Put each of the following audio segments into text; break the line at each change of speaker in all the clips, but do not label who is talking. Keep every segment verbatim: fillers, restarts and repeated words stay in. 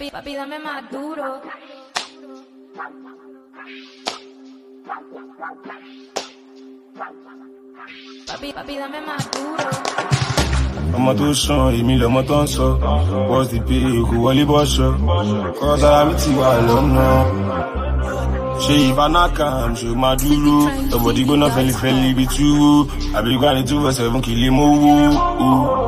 Papi, papi, dame más duro. Papi, papi, dame más duro.
Ọmọ tó sàn èmi lọmọ tó ń sọ wọ́n ti pé kò wọlé bọ́ṣọ kọ́ sára mi ti wà lọ́nà ṣe ìfanakam ṣe máa dúró ọ̀bọ̀dí gbóná fẹ́lifẹ́li ibi túwó àbígbá ni two four seven kìlé mówó.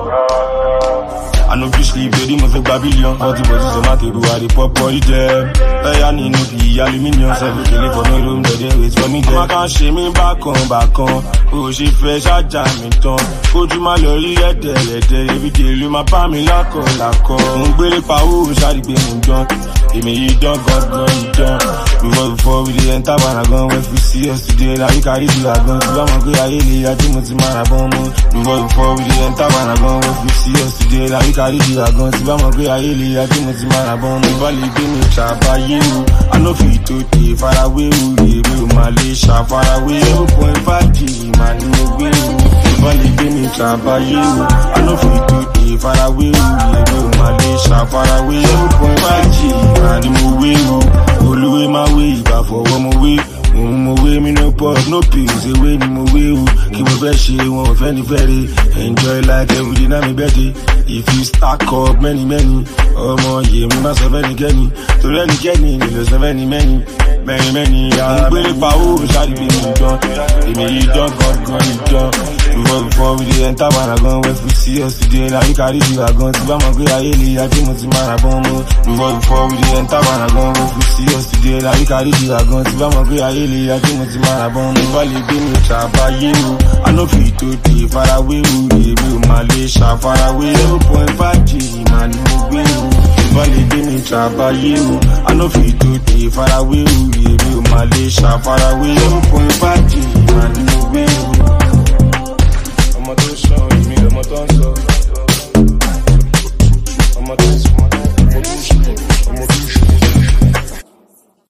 I no fit sleep, baby, mo fẹ́ gba billion. Forty bottles of my table, I dey pop all the jam. Ẹ̀yà nínú bí aluminium, seven kele for no room, they dey wait for me there. Ọmọ kan ṣe mí bákan bákan, o ṣe fẹ́ ṣájà mi tán. Ojú máa lọ rí ẹ̀dẹ̀ẹ̀dẹ̀, everyday ló máa bá mi lákọ̀ lákọ̀. Mo ń gbélé pawó, ṣáàdìgbé mo dán. Èmi yìí dán gangan yìí dán. Before before we dey enter Panagon, when we see us today, na we carry the wagon. Tí bá mọ̀ pé ayé lè yájú, mo ti máa ra bọ́n mọ́. Before before we dey enter Panagon, when we see us today, na we carry the wagon. Tí bá mọ̀ pé ayé lè yájú, mo ti máa ra bọ́n mọ́. Ìbá lè gbé mi ṣàbáyé o, I no fit to dey faraway o, èmi ò máa lè ṣàfarawé. Seven point five G màá ní mo gbé o. Ìbá lè gbé mi ṣàbáyé o, I no fit to dey faraway o, èmi ò máa lè ṣàfarawé. Seven point five G màá ní mo gbé o. Olúwe máa wé ìgbà fọwọ́ mo wé. Òun mo wé mi no pop, no pills, ewé ni mo wé o. Kí mo fẹ́ ṣe wọn ò fẹ́ ní fẹ́rẹ̀. Enjoy life everyday náà mi bẹ́ẹ̀dẹ̀. If you stack up many many, ọmọ yìí mi máa sọ fẹ́nikẹ́ni. Torí ẹnikẹ́ni ni ló sọ fẹ́ni mẹ́ni. Mẹ́ni mẹ́ni àwọn gbélé pawó ṣáàdìgbé mi dán. Èmi yìí dán gangan yìí dán. Before before we dey enter Panagon, when we see us today, na we carry the wagon. Tí bá mọ̀ pé ayé lè yájú, mo ti máa ra bọ́n mọ́. Before before we dey enter Panagon, when we see us today, na we carry the wagon. Tí bá mọ̀ pé ayé lè yájú, mo ti máa ra bọ́n mọ́. Ìbá lè gbé mi ṣàbáyé o, I no fit to dey faraway o, èmi ò máa lè ṣàfarawé. Seven point five G màá ní mo gbé o. Ìbá lè gbé mi ṣàbáyé o, I no fit to dey faraway o, èmi ò máa lè ṣàfarawé. Seven point five G màá ní mo gbé o. Ọmọ tó sàn èmi lọmọ tó ń sọ.